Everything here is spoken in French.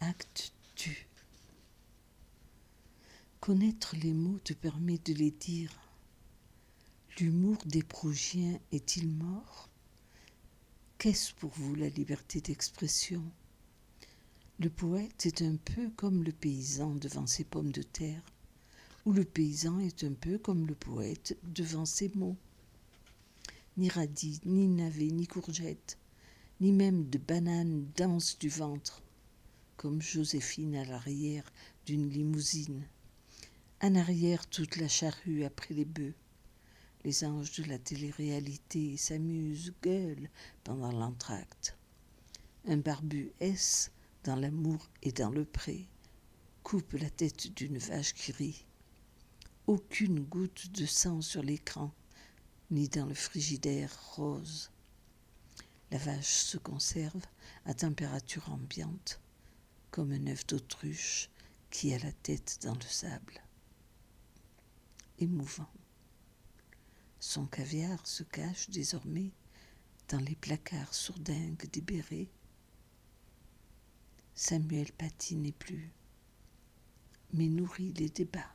Acte tu. Connaître les mots te permet de les dire. L'humour des Prougiens est-il mort? Qu'est-ce pour vous la liberté d'expression? Le poète est un peu comme le paysan devant ses pommes de terre, ou le paysan est un peu comme le poète devant ses mots. Ni radis, ni navets, ni courgettes, ni même de bananes dansent du ventre, comme Joséphine à l'arrière d'une limousine. En arrière, toute la charrue après les bœufs. Les anges de la télé-réalité s'amusent, gueulent pendant l'entracte. Un barbu S, dans l'amour et dans le pré, coupe la tête d'une vache qui rit. Aucune goutte de sang sur l'écran, ni dans le frigidaire rose. La vache se conserve à température ambiante, comme un œuf d'autruche qui a la tête dans le sable. Émouvant. Son caviar se cache désormais dans les placards sourdingues des bérets. Samuel Paty n'est plus, mais nourrit les débats.